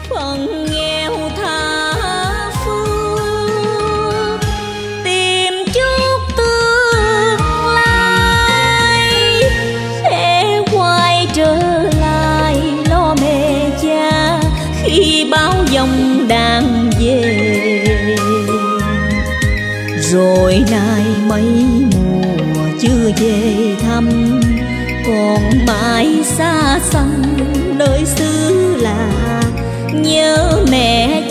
Phần nghèo tha phương tìm chút tương lai, sẽ quay trở lại lo mẹ cha khi báo dòng đàn về. Rồi nay mấy mùa chưa về thăm, còn mãi xa xăm nơi xứ lạ, nhớ mẹ